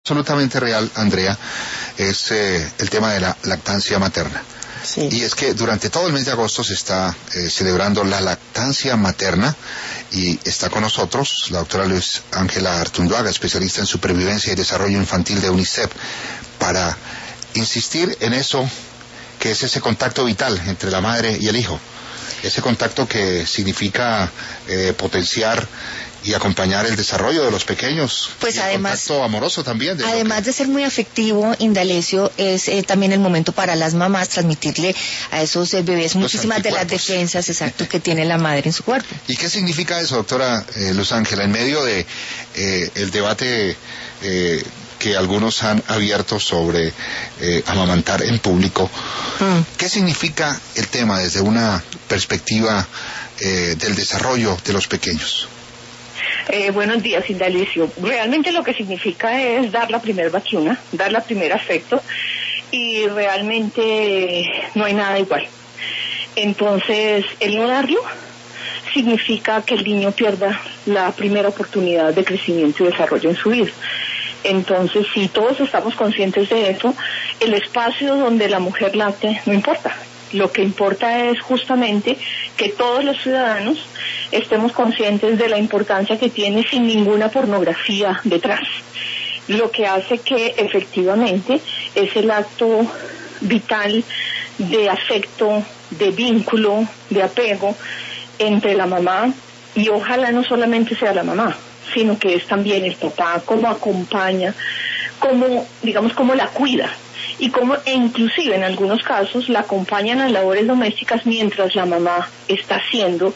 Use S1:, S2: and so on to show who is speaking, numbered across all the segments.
S1: Absolutamente real, Andrea, es el tema de la lactancia materna.
S2: Sí.
S1: Y es que durante todo el mes de agosto se está celebrando la lactancia materna y está con nosotros la doctora Luis Ángela Artunduaga, especialista en supervivencia y desarrollo infantil de UNICEF, para insistir en eso que es ese contacto vital entre la madre y el hijo, ese contacto que significa potenciar y acompañar el desarrollo de los pequeños.
S2: Pues
S1: y el
S2: además,
S1: contacto amoroso también.
S2: Además de ser muy afectivo, Indalecio, es también el momento para las mamás transmitirle a esos bebés muchísimas de las defensas, exacto, que tiene la madre en su cuerpo.
S1: ¿Y qué significa eso, doctora Luz Ángela, en medio de el debate que algunos han abierto sobre amamantar en público? ¿Qué significa el tema desde una perspectiva del desarrollo de los pequeños?
S3: Buenos días, Indalecio. Realmente lo que significa es dar la primera vacuna, dar la primera afecto, y realmente no hay nada igual. Entonces, el no darlo significa que el niño pierda la primera oportunidad de crecimiento y desarrollo en su vida. Entonces, si todos estamos conscientes de eso, el espacio donde la mujer lacte no importa. Lo que importa es justamente que todos los ciudadanos estemos conscientes de la importancia que tiene sin ninguna pornografía detrás. Lo que hace que efectivamente es el acto vital de afecto, de vínculo, de apego entre la mamá, y ojalá no solamente sea la mamá, sino que es también el papá, cómo acompaña, cómo la cuida. Y como inclusive en algunos casos la acompañan a labores domésticas mientras la mamá está haciendo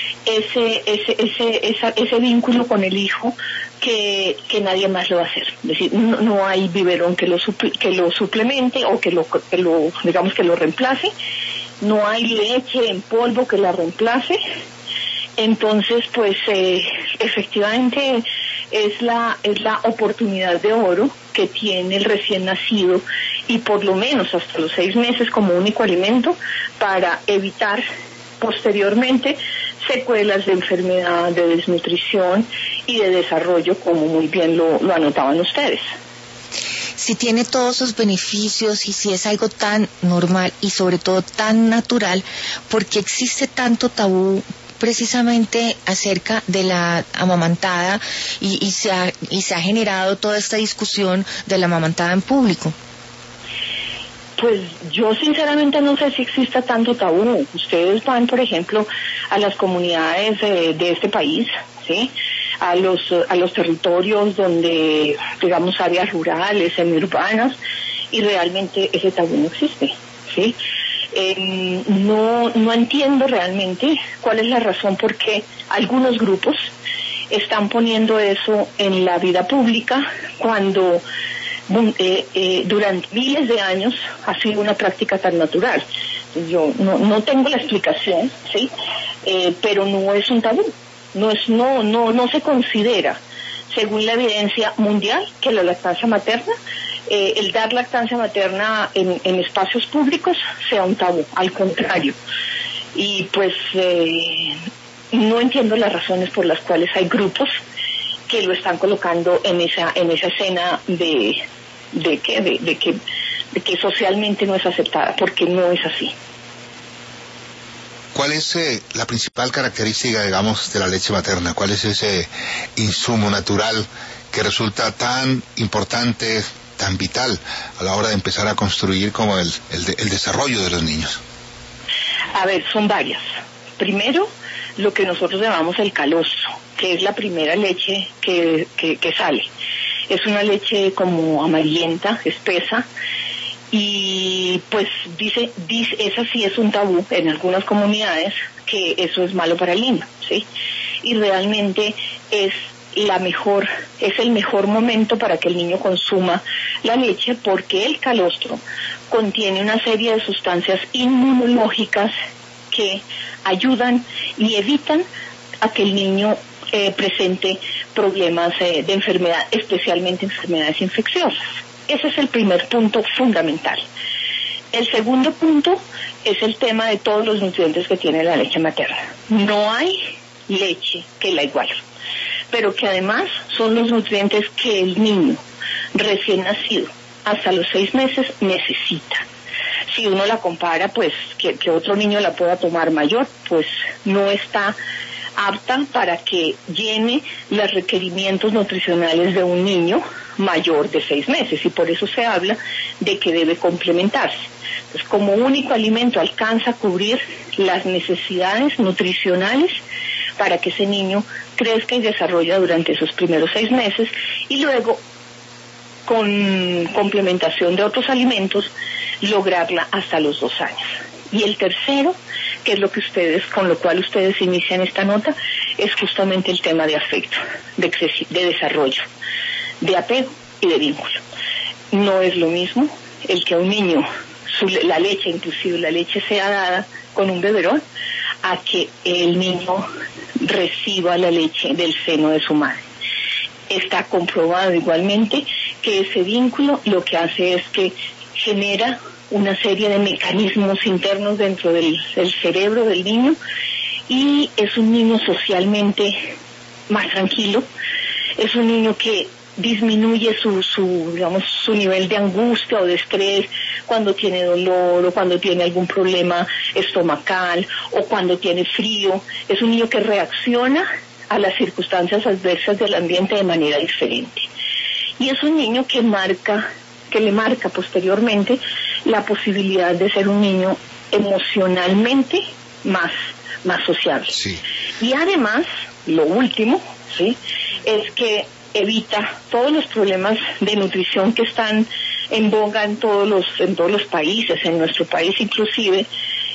S3: ese vínculo con el hijo que nadie más lo va a hacer. Es decir, no hay biberón que lo suplemente o que lo reemplace, no hay leche en polvo que la reemplace. Entonces, pues efectivamente es la oportunidad de oro que tiene el recién nacido, y por lo menos hasta los 6 meses como único alimento, para evitar posteriormente secuelas de enfermedad, de desnutrición y de desarrollo, como muy bien lo anotaban ustedes.
S2: Si tiene todos sus beneficios y si es algo tan normal y sobre todo tan natural, ¿por qué existe tanto tabú precisamente acerca de la amamantada y se ha generado toda esta discusión de la amamantada en público?
S3: Pues yo sinceramente no sé si exista tanto tabú. Ustedes van, por ejemplo, a las comunidades de este país, ¿sí?, a los territorios donde, digamos, áreas rurales, semiurbanas, y realmente ese tabú no existe, ¿sí? No entiendo realmente cuál es la razón por qué algunos grupos están poniendo eso en la vida pública cuando durante miles de años ha sido una práctica tan natural. Yo no tengo la explicación, ¿sí? Pero no es un tabú, no se considera, según la evidencia mundial, que la lactancia materna, el dar lactancia materna en espacios públicos sea un tabú, al contrario. Y pues no entiendo las razones por las cuales hay grupos que lo están colocando en esa escena de que socialmente no es aceptada, porque no es así.
S1: ¿Cuál es la principal característica, digamos, de la leche materna? ¿Cuál es ese insumo natural que resulta tan importante, tan vital a la hora de empezar a construir como el desarrollo de los niños?
S3: A ver, son varias. Primero, lo que nosotros llamamos el calostro, que es la primera leche que sale. Es una leche como amarillenta, espesa, y pues dice esa sí es un tabú en algunas comunidades, que eso es malo para el niño, ¿sí? Y realmente es el mejor momento para que el niño consuma la leche, porque el calostro contiene una serie de sustancias inmunológicas que ayudan y evitan a que el niño presente problemas de enfermedad, especialmente enfermedades infecciosas. Ese es el primer punto fundamental. El segundo punto es el tema de todos los nutrientes que tiene la leche materna. No hay leche que la iguale, pero que además son los nutrientes que el niño recién nacido hasta los 6 meses necesita. Si uno la compara, pues, que otro niño la pueda tomar mayor, pues no está apta para que llene los requerimientos nutricionales de un niño mayor de 6 meses, y por eso se habla de que debe complementarse. Entonces, como único alimento alcanza a cubrir las necesidades nutricionales para que ese niño crezca y desarrolle durante esos primeros 6 meses, y luego, con complementación de otros alimentos, lograrla hasta los 2 años. Y el tercero, que es con lo cual ustedes inician esta nota, es justamente el tema de afecto, de desarrollo, de apego y de vínculo. No es lo mismo el que a un niño la leche sea dada con un biberón, a que el niño reciba la leche del seno de su madre. Está comprobado igualmente que ese vínculo lo que hace es que genera una serie de mecanismos internos dentro del cerebro del niño, y es un niño socialmente más tranquilo, es un niño que disminuye su nivel de angustia o de estrés cuando tiene dolor, o cuando tiene algún problema estomacal, o cuando tiene frío. Es un niño que reacciona a las circunstancias adversas del ambiente de manera diferente. Y es un niño que le marca posteriormente la posibilidad de ser un niño emocionalmente más sociable.
S1: Sí. Y
S3: además, lo último, ¿sí?, es que evita todos los problemas de nutrición que están en boga en todos los países, en nuestro país inclusive,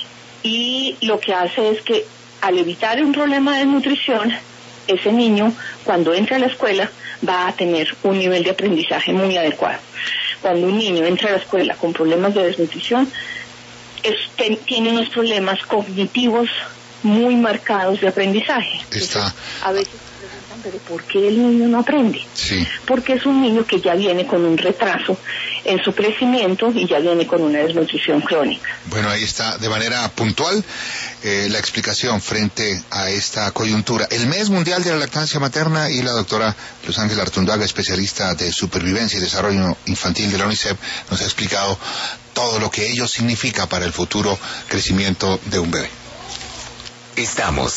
S3: y lo que hace es que al evitar un problema de nutrición, ese niño, cuando entra a la escuela, va a tener un nivel de aprendizaje muy adecuado. Cuando un niño entra a la escuela con problemas de desnutrición, tiene unos problemas cognitivos muy marcados de aprendizaje. Entonces, a veces se preguntan, ¿pero por qué el niño no aprende?
S1: Sí.
S3: Porque es un niño que ya viene con un retraso en su crecimiento y ya viene con una desnutrición crónica.
S1: Bueno, ahí está de manera puntual la explicación frente a esta coyuntura. El Mes Mundial de la Lactancia Materna, y la doctora Luz Ángela Artunduaga, especialista de supervivencia y desarrollo infantil de la UNICEF, nos ha explicado todo lo que ello significa para el futuro crecimiento de un bebé.
S4: Estamos